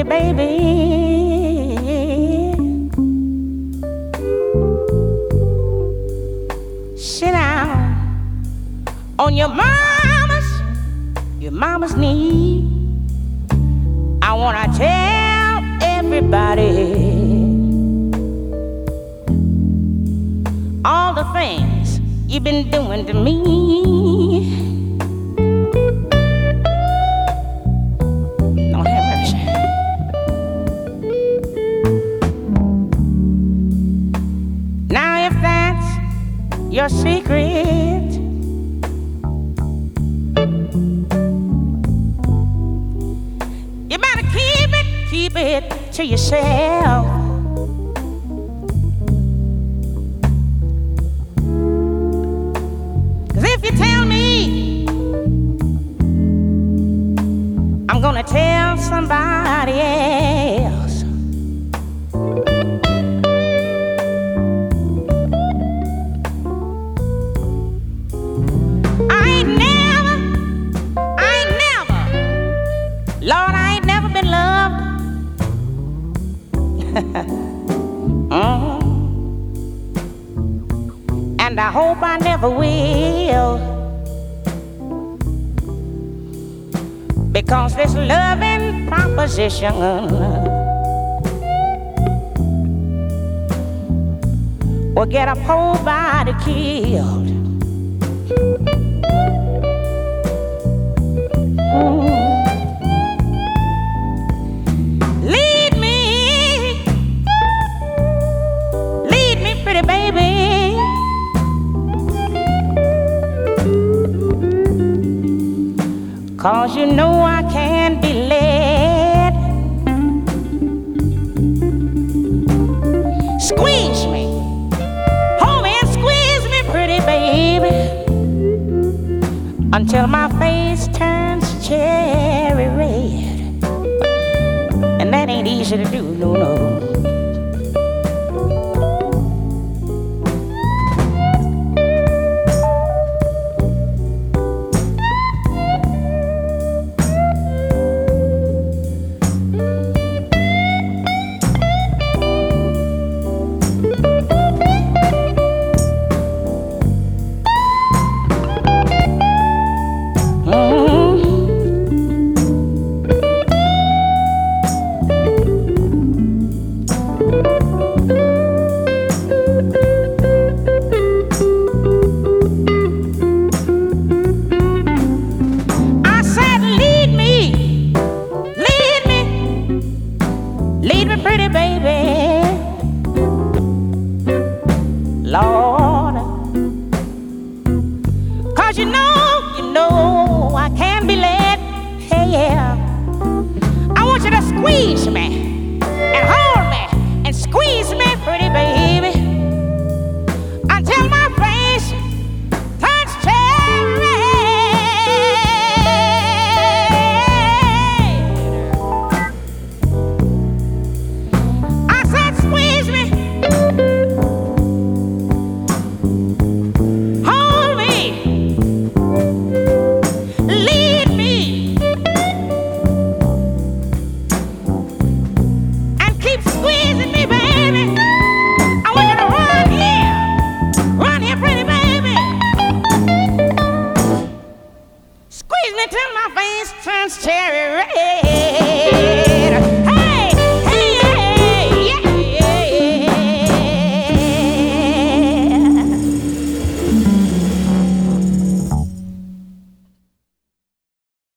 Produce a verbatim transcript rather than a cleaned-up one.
baby. Sit down on your mama's, your mama's knee. I wanna tell everybody all the things you've been doing to me. Don't have mercy. Now if that's your secret, you better keep it, keep it to yourself. If you tell me, I'm gonna tell somebody else. I ain't never, I ain't never, Lord, I ain't never been loved. uh-huh. And I hope I never will, because this loving proposition will get a poor body killed. Mm. Lead me, lead me, pretty baby. Cause you know I can't be led. Squeeze me, hold me and squeeze me, pretty baby, until my face turns cherry red. And that ain't easy to do, no, no. Lead me, pretty baby, Lord. Cause you know, you know I can't be led. Hey, yeah. I want you to squeeze me and hold me and squeeze me, pretty baby, until my face turns cherry red. Till my face turns cherry red.